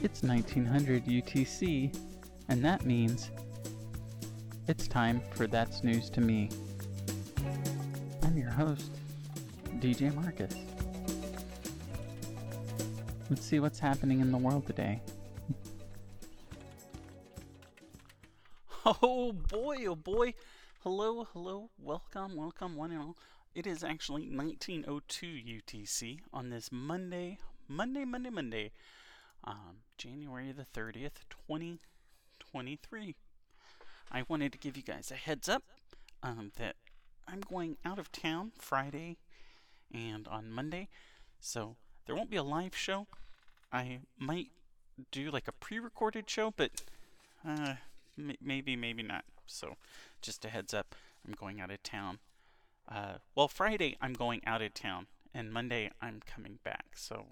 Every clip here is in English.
It's 1900 UTC, and that means it's time for That's News to Me. I'm your host, DJ Marcus. Let's see what's happening in the world today. Oh boy. Hello, welcome, one and all. It is actually 1902 UTC on this Monday, January the 30th, 2023. I wanted to give you guys a heads up that I'm going out of town Friday and on Monday, so there won't be a live show. I might do like a pre-recorded show, but maybe not. So just a heads up, I'm going out of town. Friday I'm going out of town, and Monday I'm coming back. So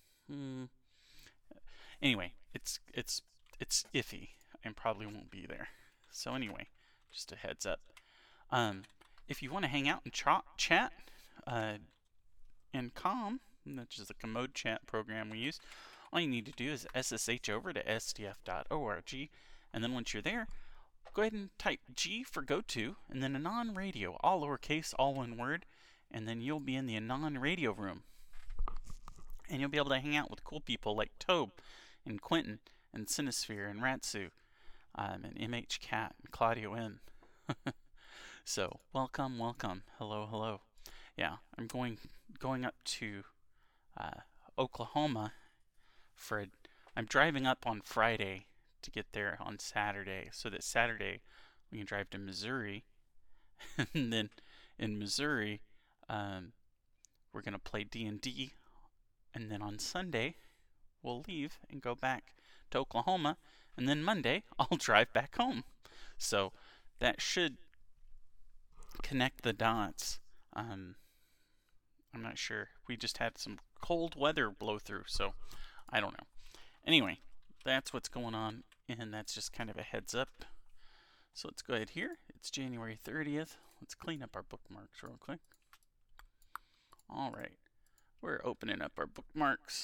anyway, it's iffy. I probably won't be there. So anyway, just a heads up. If you want to hang out and chat in Calm, which is the Commode chat program we use, all you need to do is SSH over to sdf.org, and then once you're there, go ahead and type G for go to, and then Anon Radio, all lowercase, all one word, and then you'll be in the Anon Radio room. And you'll be able to hang out with cool people like Tobe, and Quentin, and Sinisphere, and Ratsu, and MHCat, and Claudio M. So, welcome. Hello. Yeah, I'm going up to Oklahoma I'm driving up on Friday to get there on Saturday, so that Saturday we can drive to Missouri, and then in Missouri we're gonna play D&D, and then on Sunday we'll leave and go back to Oklahoma, and then Monday I'll drive back home. So that should connect the dots. I'm not sure. We just had some cold weather blow through, so I don't know. Anyway, that's what's going on, and that's just kind of a heads up. So let's go ahead here. It's January 30th. Let's clean up our bookmarks real quick. All right. We're opening up our bookmarks.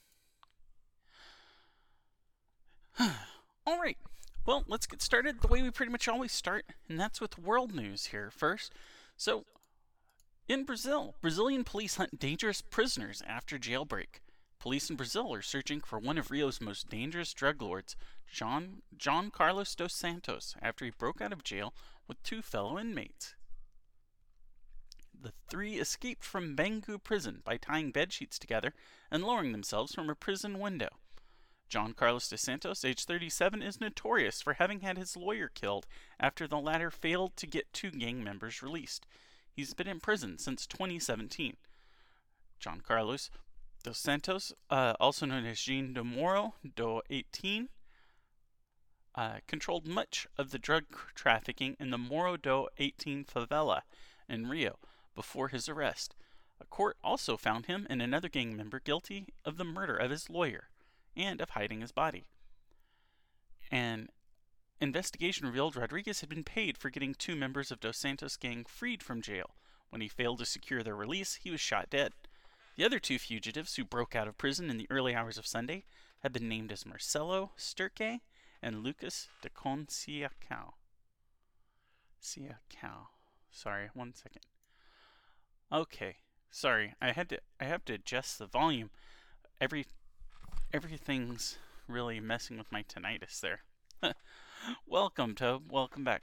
All right. Well, let's get started the way we pretty much always start, and that's with world news here first. So, in Brazil, Brazilian police hunt dangerous prisoners after jailbreak. Police in Brazil are searching for one of Rio's most dangerous drug lords, John Carlos dos Santos, after he broke out of jail with two fellow inmates. The three escaped from Bangu prison by tying bedsheets together and lowering themselves from a prison window. John Carlos dos Santos, age 37, is notorious for having had his lawyer killed after the latter failed to get two gang members released. He's been in prison since 2017. John Carlos dos Santos, also known as Jean do Moro do 18, controlled much of the drug trafficking in the Moro do 18 favela in Rio before his arrest. A court also found him and another gang member guilty of the murder of his lawyer and of hiding his body. An investigation revealed Rodriguez had been paid for getting two members of Dos Santos' gang freed from jail. When he failed to secure their release, he was shot dead. The other two fugitives who broke out of prison in the early hours of Sunday have been named as Marcelo Sturke and Lucas de Conceição. Sorry, 1 second. Okay, sorry. I have to adjust the volume. Everything's really messing with my tinnitus there. Welcome, Tobe. Welcome back.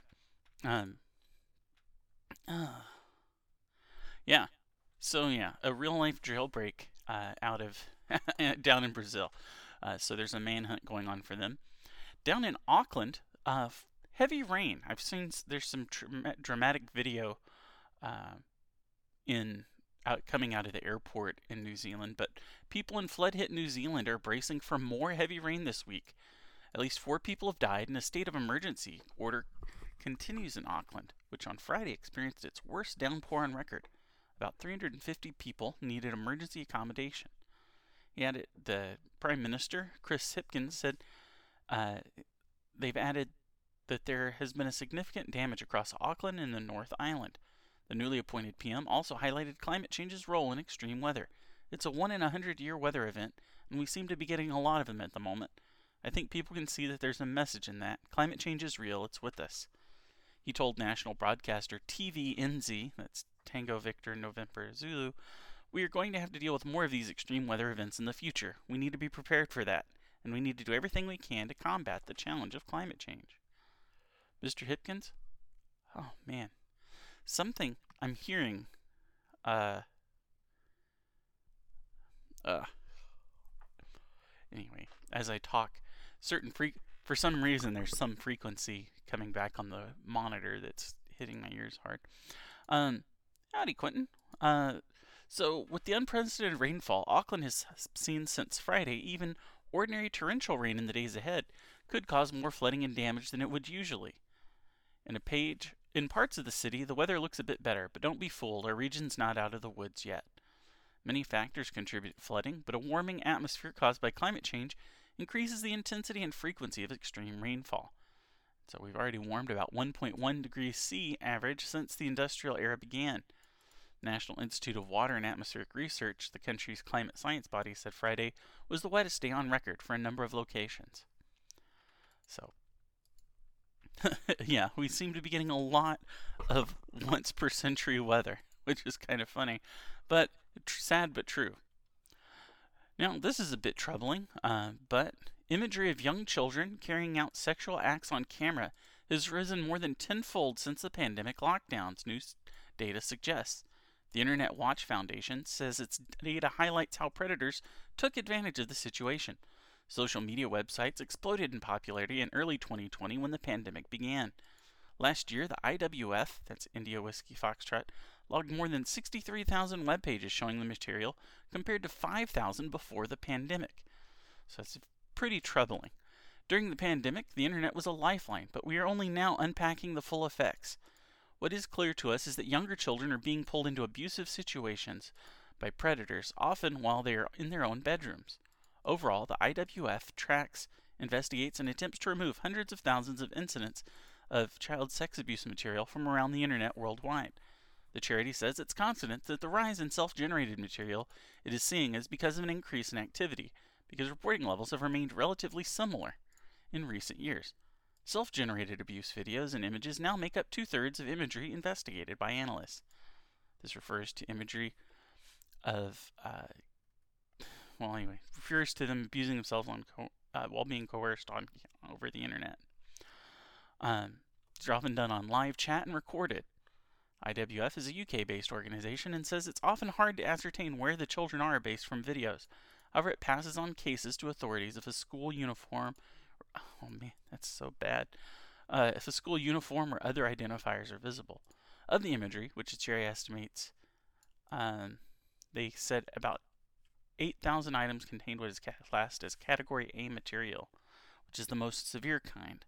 Yeah. So yeah, a real life jailbreak out of down in Brazil. So there's a manhunt going on for them. Down in Auckland, heavy rain. I've seen there's some dramatic video coming out of the airport in New Zealand, but people in flood-hit New Zealand are bracing for more heavy rain this week. At least 4 people have died, and a state of emergency order continues in Auckland, which on Friday experienced its worst downpour on record. About 350 people needed emergency accommodation. The Prime Minister, Chris Hipkins, said they've added that there has been a significant damage across Auckland and the North Island. The newly appointed PM also highlighted climate change's role in extreme weather. It's a 1-in-100-year weather event, and we seem to be getting a lot of them at the moment. I think people can see that there's a message in that. Climate change is real, it's with us. He told national broadcaster TVNZ, that's Tango Victor November Zulu, we are going to have to deal with more of these extreme weather events in the future. We need to be prepared for that, and we need to do everything we can to combat the challenge of climate change. Mr. Hipkins? Oh, man. Something I'm hearing, anyway, as I talk, for some reason there's some frequency coming back on the monitor that's hitting my ears hard. Howdy, Quentin. So with the unprecedented rainfall Auckland has seen since Friday, even ordinary torrential rain in the days ahead could cause more flooding and damage than it would usually. In parts of the city, the weather looks a bit better, but don't be fooled, our region's not out of the woods yet. Many factors contribute to flooding, but a warming atmosphere caused by climate change increases the intensity and frequency of extreme rainfall. So we've already warmed about 1.1 degrees C average since the industrial era began. National Institute of Water and Atmospheric Research, the country's climate science body, said Friday was the wettest day on record for a number of locations. So, yeah, we seem to be getting a lot of once per century weather, which is kind of funny, but sad but true. Now, this is a bit troubling, but imagery of young children carrying out sexual acts on camera has risen more than tenfold since the pandemic lockdowns, new data suggests. The Internet Watch Foundation says its data highlights how predators took advantage of the situation. Social media websites exploded in popularity in early 2020 when the pandemic began. Last year, the IWF, that's India Whiskey Foxtrot, logged more than 63,000 web pages showing the material, compared to 5,000 before the pandemic. So that's pretty troubling. During the pandemic, the internet was a lifeline, but we are only now unpacking the full effects. What is clear to us is that younger children are being pulled into abusive situations by predators, often while they are in their own bedrooms. Overall, the IWF tracks, investigates, and attempts to remove hundreds of thousands of incidents of child sex abuse material from around the internet worldwide. The charity says it's confident that the rise in self-generated material it is seeing is because of an increase in activity, because reporting levels have remained relatively similar in recent years. Self-generated abuse videos and images now make up 2/3 of imagery investigated by analysts. This refers to imagery of, refers to them abusing themselves while being coerced over the internet. These are often done on live chat and recorded. IWF is a UK-based organization and says it's often hard to ascertain where the children are based from videos. However, it passes on cases to authorities if a school uniform, oh man, that's so bad, if a school uniform or other identifiers are visible. Of the imagery, which the charity estimates, they said about 8,000 items contained what is classed as Category A material, which is the most severe kind.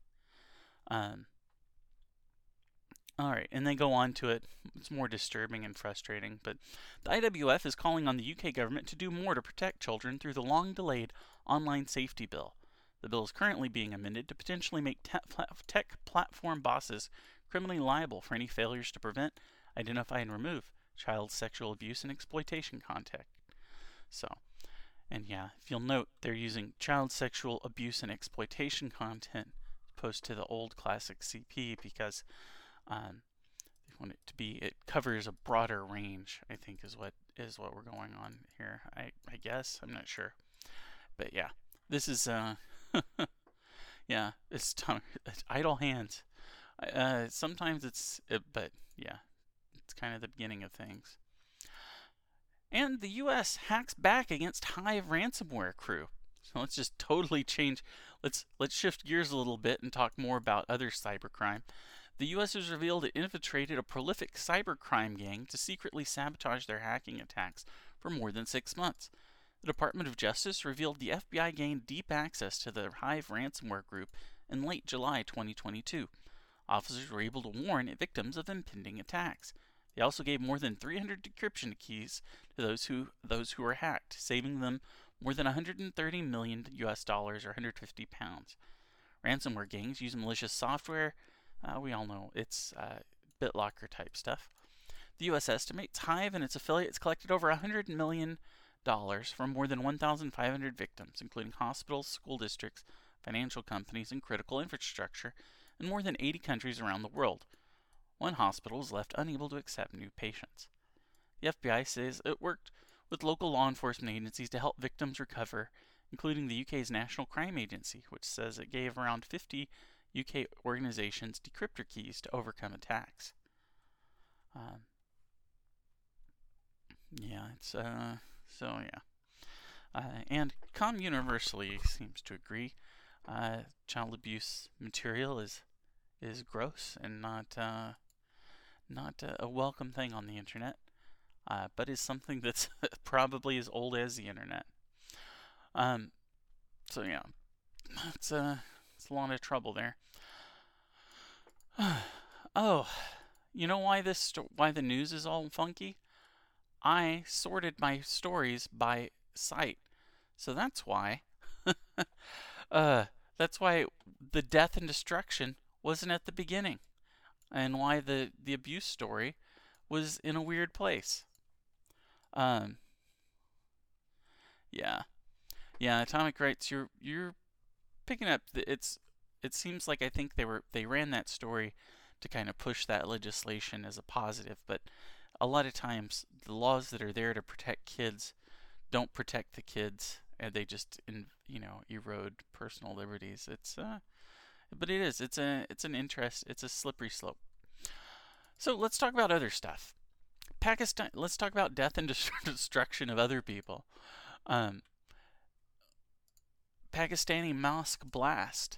Alright, and they go on to it. It's more disturbing and frustrating, but the IWF is calling on the UK government to do more to protect children through the long-delayed online safety bill. The bill is currently being amended to potentially make tech platform bosses criminally liable for any failures to prevent, identify, and remove child sexual abuse and exploitation content. So, and yeah, if you'll note, they're using child sexual abuse and exploitation content opposed to the old classic CP because they want it to be, it covers a broader range, I think is what we're going on here. I guess, I'm not sure. But yeah, this is, yeah, it's idle hands. Sometimes but yeah, it's kind of the beginning of things. And the U.S. hacks back against Hive ransomware crew. So let's just totally change. Let's shift gears a little bit and talk more about other cybercrime. The U.S. has revealed it infiltrated a prolific cybercrime gang to secretly sabotage their hacking attacks for more than 6 months. The Department of Justice revealed the FBI gained deep access to the Hive ransomware group in late July 2022. Officers were able to warn victims of impending attacks. They also gave more than 300 decryption keys to those who were hacked, saving them more than $130 million US dollars or 150 pounds. Ransomware gangs use malicious software. We all know it's BitLocker type stuff. The U.S. estimates Hive and its affiliates collected over $100 million from more than 1,500 victims, including hospitals, school districts, financial companies, and critical infrastructure in more than 80 countries around the world. One hospital was left unable to accept new patients. The FBI says it worked with local law enforcement agencies to help victims recover, including the UK's National Crime Agency, which says it gave around 50 UK organizations decryptor keys to overcome attacks. And Com universally seems to agree. Child abuse material is gross and not a welcome thing on the internet, but is something that's probably as old as the internet. It's a lot of trouble there. Oh, you know why why the news is all funky? I sorted my stories by site, so that's why. That's why the death and destruction wasn't at the beginning, and why the abuse story was in a weird place. Yeah, Atomic Rights. You're picking up. It seems like I think they ran that story to kind of push that legislation as a positive, but a lot of times the laws that are there to protect kids don't protect the kids, and they just erode personal liberties. But it's a slippery slope. So let's talk about other stuff. Pakistan. Let's talk about death and destruction of other people. Pakistan mosque blast.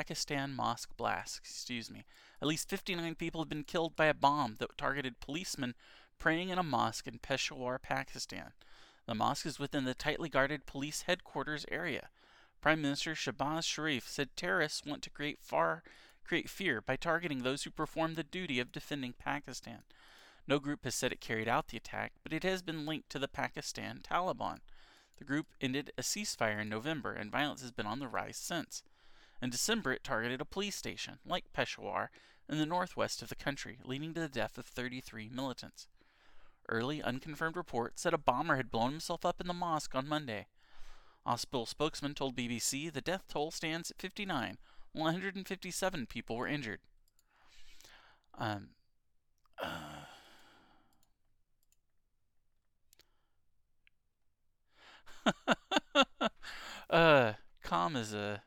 Excuse me. At least 59 people have been killed by a bomb that targeted policemen praying in a mosque in Peshawar, Pakistan. The mosque is within the tightly guarded police headquarters area. Prime Minister Shehbaz Sharif said terrorists want to create fear by targeting those who perform the duty of defending Pakistan. No group has said it carried out the attack, but it has been linked to the Pakistan Taliban. The group ended a ceasefire in November, and violence has been on the rise since. In December, it targeted a police station, like Peshawar, in the northwest of the country, leading to the death of 33 militants. Early, unconfirmed reports said a bomber had blown himself up in the mosque on Monday. Hospital spokesman told BBC the death toll stands at 59, while 157 people were injured. Com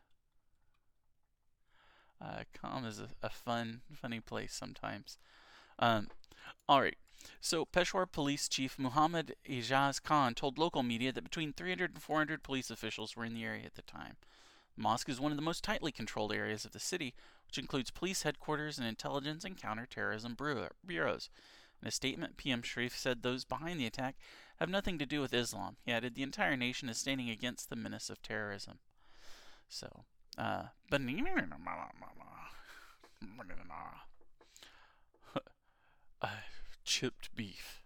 is a funny place sometimes. Alright, so Peshawar Police Chief Muhammad Ijaz Khan told local media that between 300 and 400 police officials were in the area at the time. The mosque is one of the most tightly controlled areas of the city, which includes police headquarters and intelligence and counterterrorism bureaus. In a statement, PM Sharif said those behind the attack have nothing to do with Islam. He added the entire nation is standing against the menace of terrorism. So, chipped beef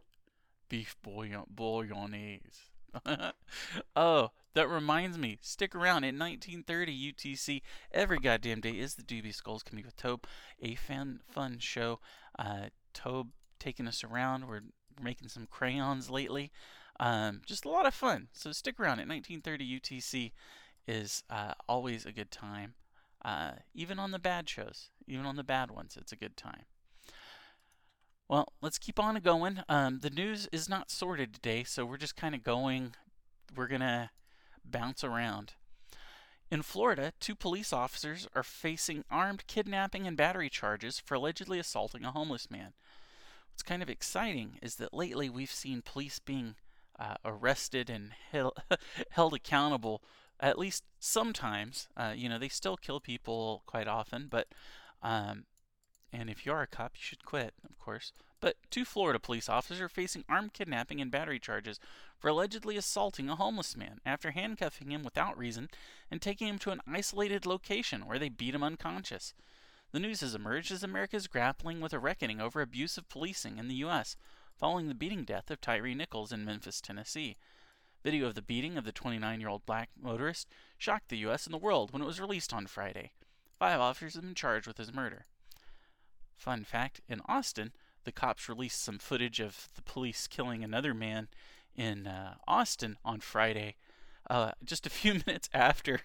bolognese. Oh, that reminds me. Stick around at 1930 UTC. Every goddamn day is the Doobie Skulls Committee with Tobe, a fun show. Tobe taking us around. We're making some crayons lately. Just a lot of fun. So stick around at 1930 UTC is always a good time. Even on the bad shows, even on the bad ones, it's a good time. Well, let's keep on going. The news is not sorted today, so we're just kind of going. We're going to bounce around. In Florida, 2 police officers are facing armed kidnapping and battery charges for allegedly assaulting a homeless man. What's kind of exciting is that lately we've seen police being arrested and held accountable, at least sometimes. They still kill people quite often, but and if you are a cop, you should quit, of course. But 2 Florida police officers are facing armed kidnapping and battery charges for allegedly assaulting a homeless man after handcuffing him without reason and taking him to an isolated location where they beat him unconscious. The news has emerged as America is grappling with a reckoning over abusive policing in the U.S. following the beating death of Tyree Nichols in Memphis, Tennessee. Video of the beating of the 29-year-old black motorist shocked the U.S. and the world when it was released on Friday. 5 officers have been charged with his murder. Fun fact, in Austin, the cops released some footage of the police killing another man in Austin on Friday, just a few minutes after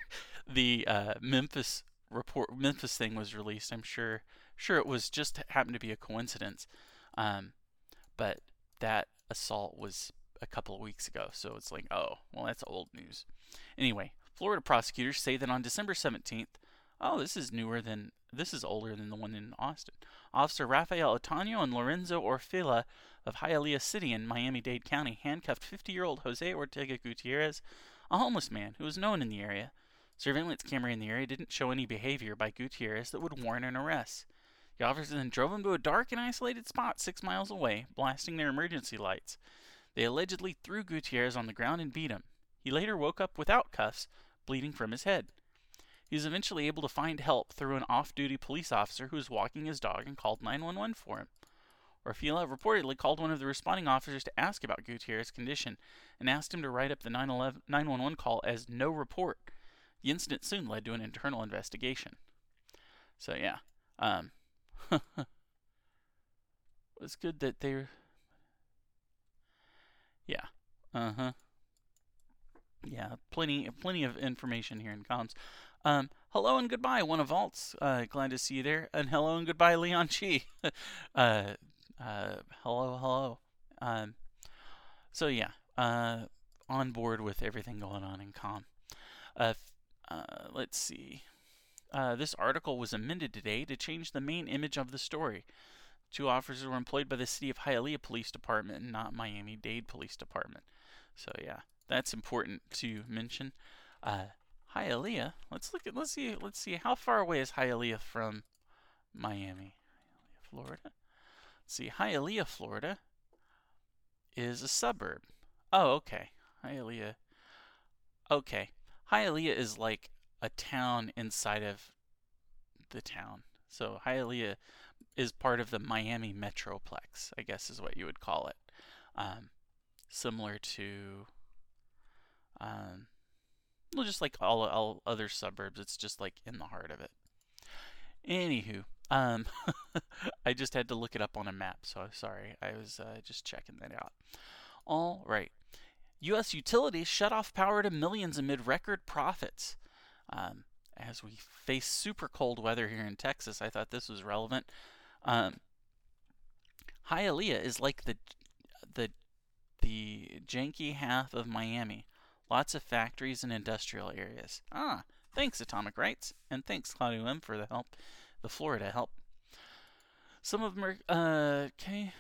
the Memphis thing was released. I'm sure it was just happened to be a coincidence, um, but that assault was a couple of weeks ago, so it's like, oh, well, that's old news. Anyway, Florida prosecutors say that on December 17th, oh, this is older than the one in Austin. Officer Rafael Otaño and Lorenzo Orfila of Hialeah City in Miami-Dade County handcuffed 50-year-old Jose Ortega Gutierrez, a homeless man who was known in the area. Surveillance camera in the area didn't show any behavior by Gutierrez that would warrant an arrest. The officers then drove him to a dark and isolated spot 6 miles away, blasting their emergency lights. They allegedly threw Gutierrez on the ground and beat him. He later woke up without cuffs, bleeding from his head. He was eventually able to find help through an off-duty police officer who was walking his dog and called 911 for him. Orfila reportedly called one of the responding officers to ask about Gutierrez's condition and asked him to write up the 911 call as no report. The incident soon led to an internal investigation. So yeah, it's good that they're, yeah, yeah, plenty of information here in comms. Hello and goodbye, one of Vaults. Glad to see you there. And hello and goodbye, Leon Chi. Hello. So yeah, on board with everything going on in comm. Let's see. This article was amended today to change the main image of the story. 2 officers were employed by the City of Hialeah Police Department and not Miami-Dade Police Department. So yeah, that's important to mention. Hialeah. Let's see how far away is Hialeah from Miami, Florida. Let's see. Hialeah, Florida is a suburb. Oh, okay. Hialeah. Okay. Hialeah is like a town inside of the town. So Hialeah is part of the Miami Metroplex, I guess is what you would call it. Similar to, well, just like all other suburbs, it's just like in the heart of it. Anywho, I just had to look it up on a map, so I'm sorry. I was just checking that out. All right. U.S. utilities shut off power to millions amid record profits. As we face super cold weather here in Texas, I thought this was relevant. Hialeah is like the janky half of Miami. Lots of factories and industrial areas. Thanks Atomic Rights, and thanks Claudio M for the help, the Florida help. Some of them are okay.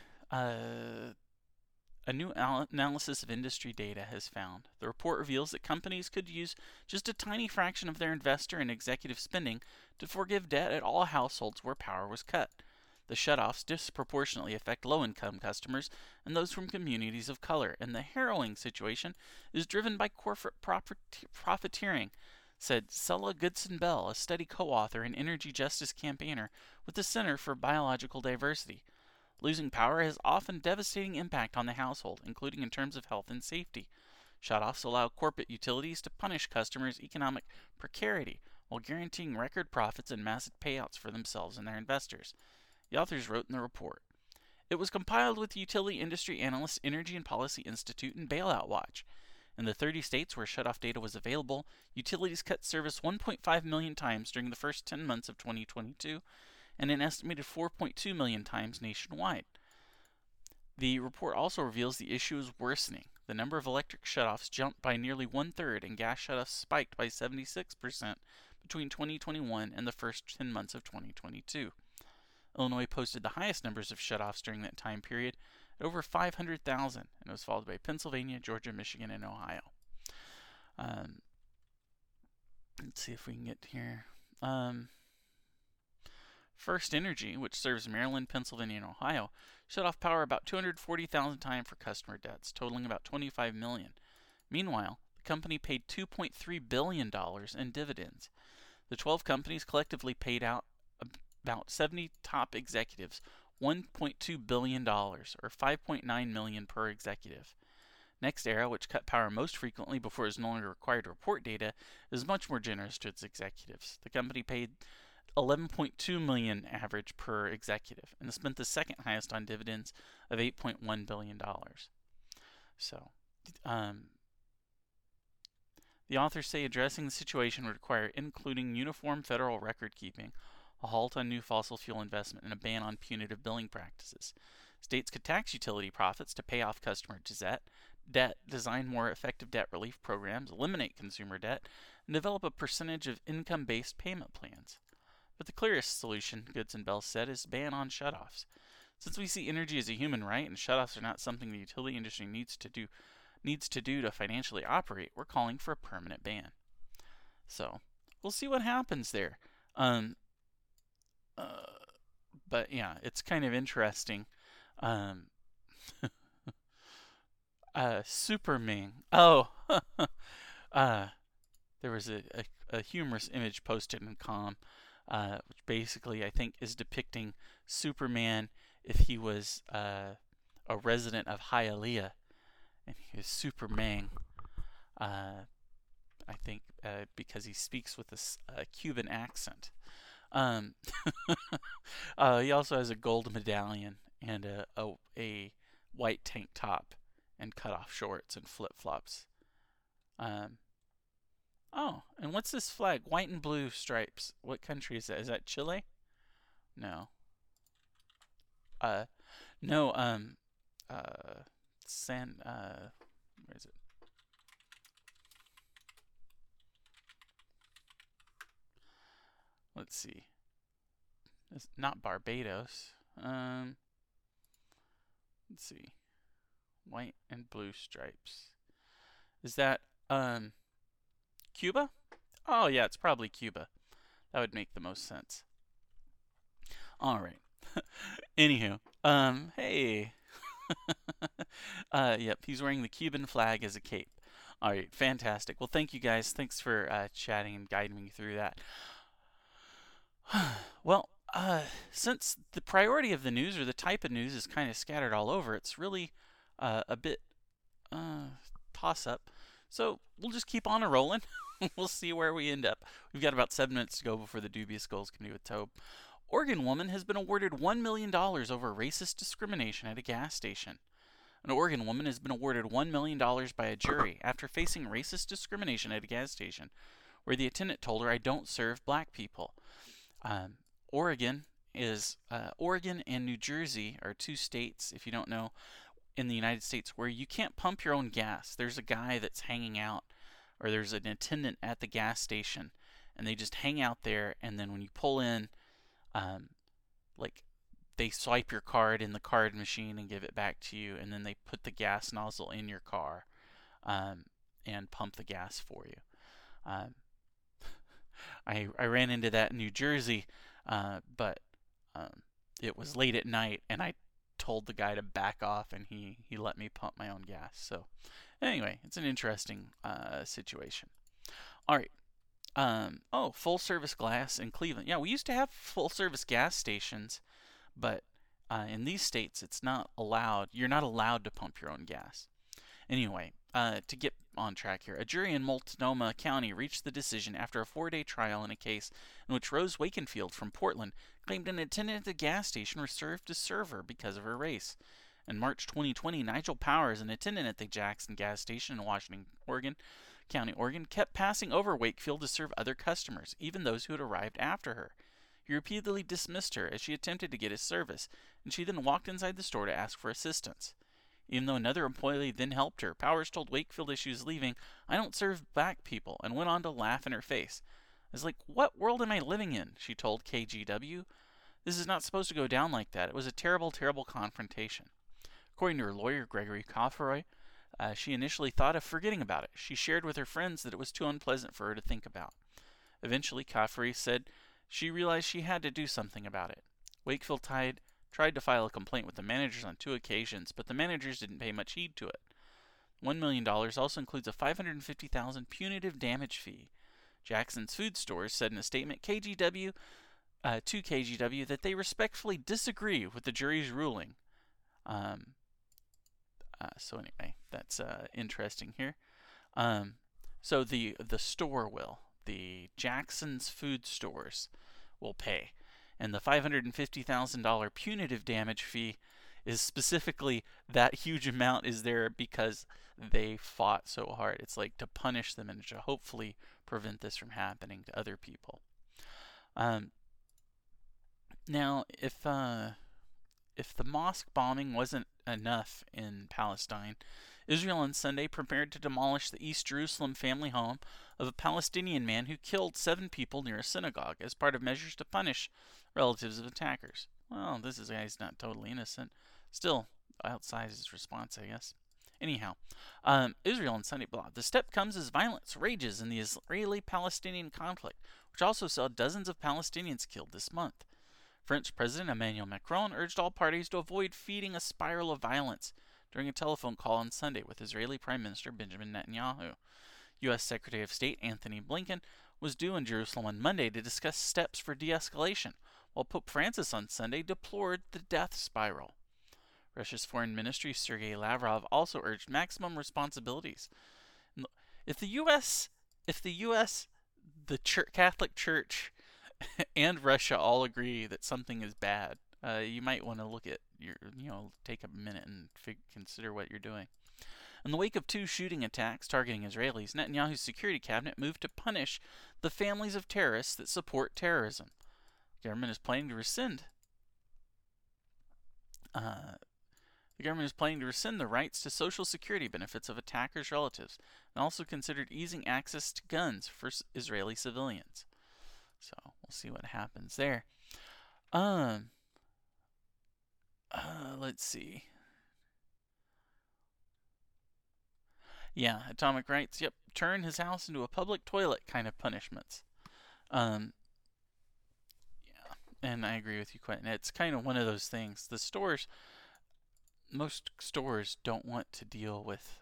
A new analysis of industry data has found. The report reveals that companies could use just a tiny fraction of their investor and executive spending to forgive debt at all households where power was cut. The shutoffs disproportionately affect low-income customers and those from communities of color, and the harrowing situation is driven by corporate profiteering, said Sella Goodson-Bell, a study co-author and energy justice campaigner with the Center for Biological Diversity. Losing power has often devastating impact on the household, including in terms of health and safety. Shutoffs allow corporate utilities to punish customers' economic precarity while guaranteeing record profits and massive payouts for themselves and their investors. The authors wrote in the report. It was compiled with utility industry analysts, Energy and Policy Institute, and Bailout Watch. In the 30 states where shutoff data was available, utilities cut service 1.5 million times during the first 10 months of 2022, and an estimated 4.2 million times nationwide. The report also reveals the issue is worsening. The number of electric shutoffs jumped by nearly 1/3, and gas shutoffs spiked by 76% between 2021 and the first 10 months of 2022. Illinois posted the highest numbers of shutoffs during that time period at over 500,000, and it was followed by Pennsylvania, Georgia, Michigan, and Ohio. Let's see if we can get here. First Energy, which serves Maryland, Pennsylvania, and Ohio, shut off power about 240,000 times for customer debts, totaling about $25 million. Meanwhile, the company paid $2.3 billion in dividends. The 12 companies collectively paid out about 70 top executives $1.2 billion, or $5.9 million per executive. NextEra, which cut power most frequently before it was no longer required to report data, is much more generous to its executives. The company paid $11.2 million average per executive, and spent the second highest on dividends of $8.1 billion. So, The authors say addressing the situation would require including uniform federal record keeping, a halt on new fossil fuel investment, and a ban on punitive billing practices. States could tax utility profits to pay off customer debt, design more effective debt relief programs, eliminate consumer debt, and develop a percentage of income-based payment plans. But the clearest solution, Goods and Bell said, is ban on shutoffs. Since we see energy as a human right and shutoffs are not something the utility industry needs to do to financially operate, we're calling for a permanent ban. So we'll see what happens there. But yeah, it's kind of interesting. Superman. Oh, there was a humorous image posted in Com, which basically I think is depicting Superman if he was a resident of Hialeah, and he is Superman. I think because he speaks with a Cuban accent. He also has a gold medallion and a white tank top and cut-off shorts and flip-flops. Oh, and what's this flag? White and blue stripes. What country is that? Is that Chile? No. No, where is it? Let's see. It's not Barbados. Let's see. White and blue stripes. Is that, Cuba? Oh, yeah, it's probably Cuba. That would make the most sense. Alright. Anywho, hey. Yep, he's wearing the Cuban flag as a cape. Alright, fantastic. Well, thank you guys. Thanks for chatting and guiding me through that. Well, since the priority of the news or the type of news is kind of scattered all over, it's really a bit toss-up. So we'll just keep on rolling. We'll see where we end up. We've got about 7 minutes to go before the Dubious Goals Committee with Tobe. Oregon woman has been awarded $1 million over racist discrimination at a gas station. An Oregon woman has been awarded $1 million by a jury after facing racist discrimination at a gas station, where the attendant told her, "I don't serve black people." Oregon and New Jersey are two states, if you don't know, in the United States where you can't pump your own gas. There's a guy that's hanging out, or there's an attendant at the gas station, and they just hang out there, and then when you pull in, like, they swipe your card in the card machine and give it back to you, and then they put the gas nozzle in your car and pump the gas for you. I ran into that in New Jersey, but it was late at night, and I told the guy to back off, and he let me pump my own gas. So anyway, it's an interesting situation. All right. Oh, full service gas in Cleveland. Yeah, we used to have full service gas stations, but in these states it's not allowed. You're not allowed to pump your own gas. Anyway, to get on track here, a jury in Multnomah County reached the decision after a 4-day trial in a case in which Rose Wakenfield from Portland claimed an attendant at the gas station was served to serve her because of her race. In March 2020, Nigel Powers, an attendant at the Jackson gas station in Washington, County, Oregon, kept passing over Wakefield to serve other customers, even those who had arrived after her. He repeatedly dismissed her as she attempted to get his service, and she then walked inside the store to ask for assistance. Even though another employee then helped her, Powers told Wakefield as she was leaving, "I don't serve black people," and went on to laugh in her face. I was like, "What world am I living in?" she told KGW. "This is not supposed to go down like that. It was a terrible, terrible confrontation." According to her lawyer, Gregory Cofferoy, she initially thought of forgetting about it. She shared with her friends that it was too unpleasant for her to think about. Eventually, Cofferoy said she realized she had to do something about it. Wakefield tried to file a complaint with the managers on 2 occasions, but the managers didn't pay much heed to it. $1 million also includes a $550,000 punitive damage fee. Jackson's Food Stores said in a statement to KGW that they respectfully disagree with the jury's ruling. So anyway, that's interesting here. So the store will, the Jackson's Food Stores will pay, and the $550,000 punitive damage fee is specifically that huge amount is there because they fought so hard. It's like to punish them and to hopefully prevent this from happening to other people. Now, if the mosque bombing wasn't enough in Palestine, Israel on Sunday prepared to demolish the East Jerusalem family home of a Palestinian man who killed 7 people near a synagogue as part of measures to punish relatives of attackers. Well, this guy's not totally innocent. Still, outsized his response, I guess. Anyhow, Israel on Sunday blah. The step comes as violence rages in the Israeli-Palestinian conflict, which also saw dozens of Palestinians killed this month. French President Emmanuel Macron urged all parties to avoid feeding a spiral of violence during a telephone call on Sunday with Israeli Prime Minister Benjamin Netanyahu. U.S. Secretary of State Antony Blinken was due in Jerusalem on Monday to discuss steps for de-escalation, while Pope Francis on Sunday deplored the death spiral. Russia's Foreign Ministry Sergei Lavrov also urged maximum responsibilities. If the U.S., the Catholic Church, and Russia all agree that something is bad, you might want to look at take a minute and consider what you're doing. In the wake of 2 shooting attacks targeting Israelis, Netanyahu's security cabinet moved to punish the families of terrorists that support terrorism. The government is planning to rescind the rights to Social Security benefits of attackers' relatives, and also considered easing access to guns for Israeli civilians. So we'll see what happens there. Let's see. Yeah, atomic rights. Yep, turn his house into a public toilet kind of punishments. Yeah, and I agree with you, Quentin. It's kind of one of those things. Most stores don't want to deal with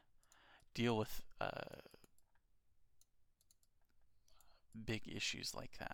big issues like that.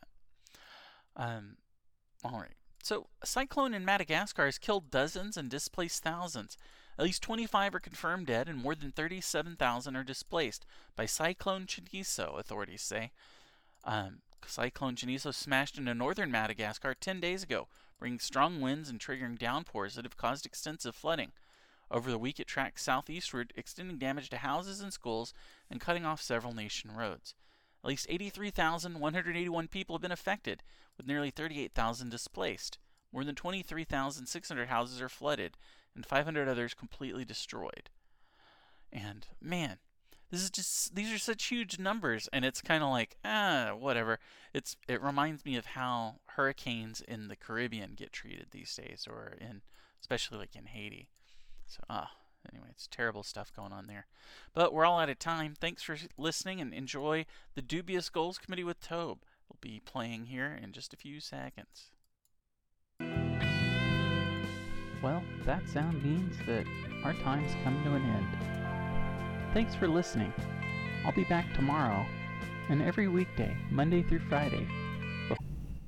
All right. So, a cyclone in Madagascar has killed dozens and displaced thousands. At least 25 are confirmed dead and more than 37,000 are displaced by Cyclone Chiniso, authorities say. Cyclone Chiniso smashed into northern Madagascar 10 days ago, bringing strong winds and triggering downpours that have caused extensive flooding. Over the week, it tracked southeastward, extending damage to houses and schools and cutting off several nation roads. At least 83,181 people have been affected, with nearly 38,000 displaced. More than 23,600 houses are flooded, and 500 others completely destroyed. And, man, these are such huge numbers, and it's kind of like, whatever. It reminds me of how hurricanes in the Caribbean get treated these days, or especially like in Haiti. So, anyway, it's terrible stuff going on there. But we're all out of time. Thanks for listening, and enjoy the Dubious Goals Committee with Tobe. We'll be playing here in just a few seconds. Well, that sound means that our time's come to an end. Thanks for listening. I'll be back tomorrow, and every weekday, Monday through Friday,